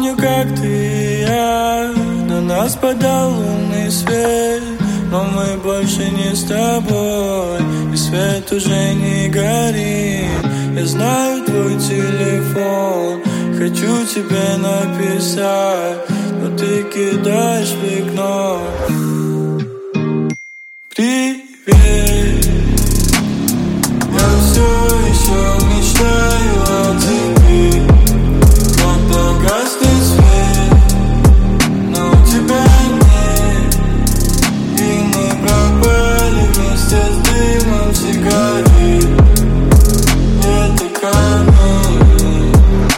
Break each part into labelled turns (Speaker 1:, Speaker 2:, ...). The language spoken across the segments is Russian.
Speaker 1: помню, как ты и я, на нас падал лунный свет, но мы больше не с тобой, и свет уже не горит. Я знаю твой телефон, хочу тебе написать, но ты кидаешь в окно. Привет, я все еще мечтаю о тебе, когда гаснет свет, но у тебя нет, и мы пропали вместе с дымом сигарет. Это камень,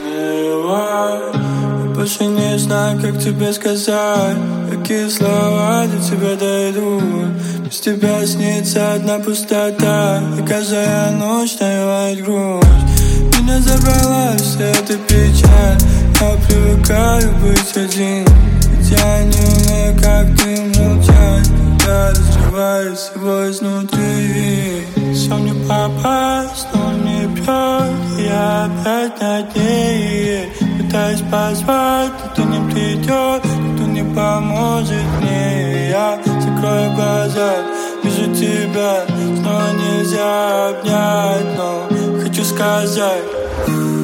Speaker 1: я больше не знаю, как тебе сказать, какие слова до тебя дойдут. Без тебя снится одна пустота, и каждая ночь навевает грусть. Меня забрала вся эта печаль, я привыкаю быть один, ведь я не умею, как ты, молчать, когда разрывает всего изнутри. Сон не попасть, но не бьет, и я опять над ней пытаюсь позвать, никто не придет, никто не поможет мне. Я закрою глаза, вижу тебя, снова нельзя обнять, но хочу сказать.